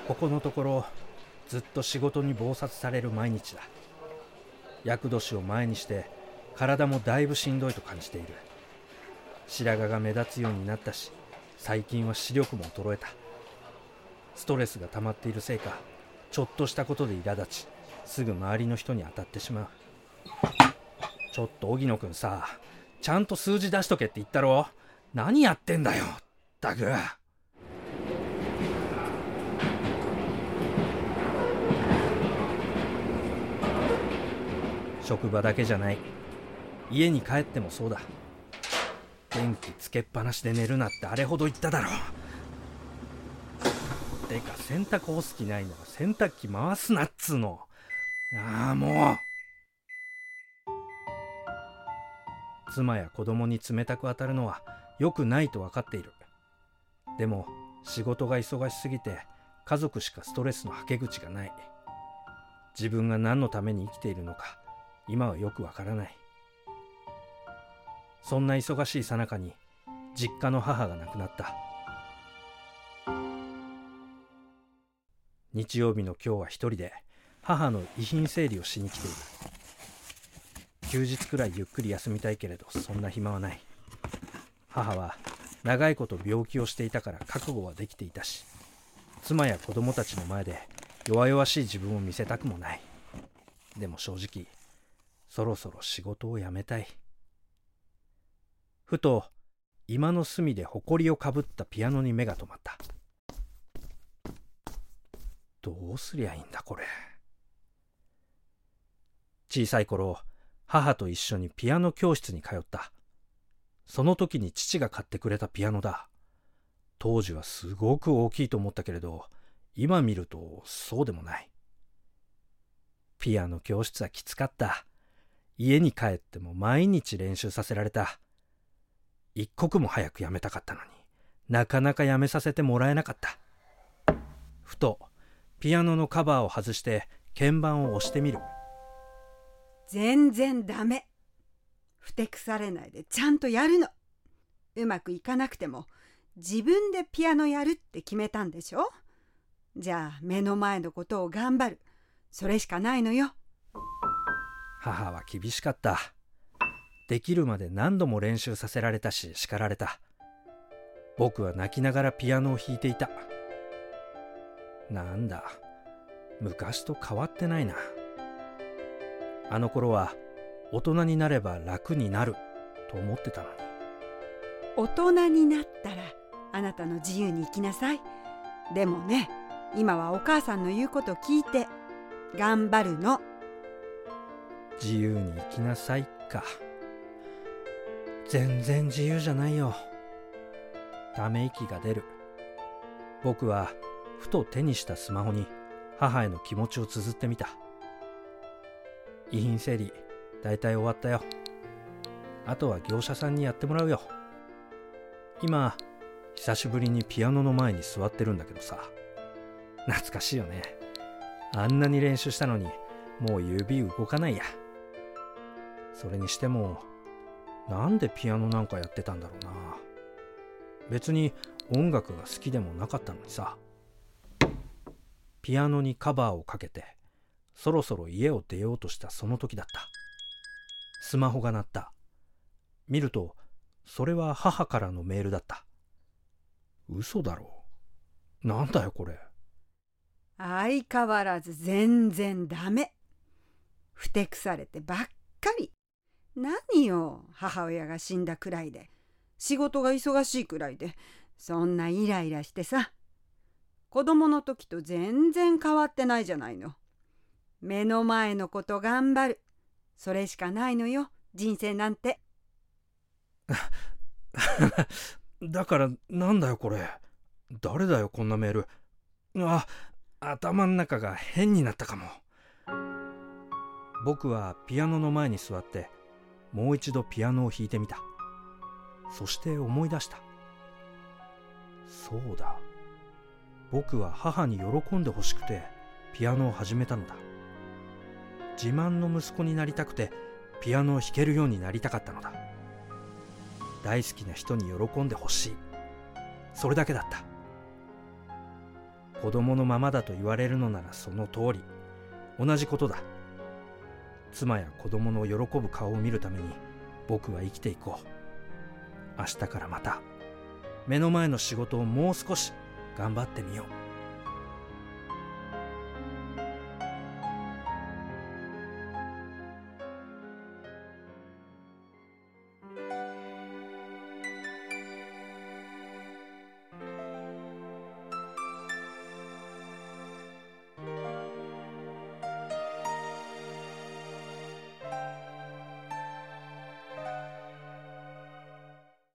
ここのところずっと仕事に忙殺される毎日だ。厄年を前にして体もだいぶしんどいと感じている。白髪が目立つようになったし、最近は視力も衰えた。ストレスが溜まっているせいか、ちょっとしたことで苛立ち、すぐ周りの人に当たってしまう。ちょっと荻野くんさ、ちゃんと数字出しとけって言ったろ。何やってんだよ、ったく。職場だけじゃない。家に帰ってもそうだ。電気つけっぱなしで寝るなってあれほど言っただろ。てか洗濯干す気ないなら洗濯機回すなっつうの。ああもう。妻や子供に冷たく当たるのは良くないと分かっている。でも仕事が忙しすぎて家族しかストレスのはけ口がない。自分が何のために生きているのか今はよくわからない。そんな忙しい最中に実家の母が亡くなった。日曜日の今日は一人で母の遺品整理をしに来ている。休日くらいゆっくり休みたいけれどそんな暇はない。母は長いこと病気をしていたから覚悟はできていたし、妻や子供たちの前で弱々しい自分を見せたくもない。でも正直そろそろ仕事を辞めたい。ふと居間の隅でほこりをかぶったピアノに目が留まった。どうすりゃいいんだこれ。小さい頃母と一緒にピアノ教室に通った。その時に父が買ってくれたピアノだ。当時はすごく大きいと思ったけれど今見るとそうでもない。ピアノ教室はきつかった。家に帰っても毎日練習させられた。一刻も早くやめたかったのになかなかやめさせてもらえなかった。ふとピアノのカバーを外して鍵盤を押してみる。 全然ダメ。ふてくされないでちゃんとやるの。うまくいかなくても自分でピアノやるって決めたんでしょ。じゃあ目の前のことを頑張る。それしかないのよ。 母は厳しかった。できるまで何度も練習させられたし叱られた。僕は泣きながらピアノを弾いていた。なんだ、昔と変わってないな。あの頃は大人になれば楽になると思ってたのに。 大人になったらあなたの自由に生きなさい。でもね、今はお母さんの言うこと聞いて頑張るの。 自由に生きなさいか。全然自由じゃないよ。ため息が出る。僕はふと手にしたスマホに母への気持ちを綴ってみた。遺品整理だいたい終わったよ。あとは業者さんにやってもらうよ。今久しぶりにピアノの前に座ってるんだけどさ、懐かしいよね。あんなに練習したのにもう指動かないや。それにしてもなんでピアノなんかやってたんだろうな。別に音楽が好きでもなかったのにさ。ピアノにカバーをかけてそろそろ家を出ようとしたその時だった。スマホが鳴った。見るとそれは母からのメールだった。嘘だろう。なんだよこれ。 相変わらず全然ダメ。ふてくされてばっかり。何よ、母親が死んだくらいで、仕事が忙しいくらいで、そんなイライラしてさ。子供の時と全然変わってないじゃないの。目の前のこと頑張る。それしかないのよ、人生なんて。 だからなんだよこれ。誰だよこんなメール。頭ん中が変になったかも。僕はピアノの前に座ってもう一度ピアノを弾いてみた。そして思い出した。そうだ、僕は母に喜んでほしくてピアノを始めたのだ。自慢の息子になりたくてピアノを弾けるようになりたかったのだ。大好きな人に喜んでほしい、それだけだった。 子供のままだと言われるのならその通り。同じことだ。妻や子供の喜ぶ顔を見るために僕は生きていこう。明日からまた目の前の仕事をもう少し頑張ってみよう。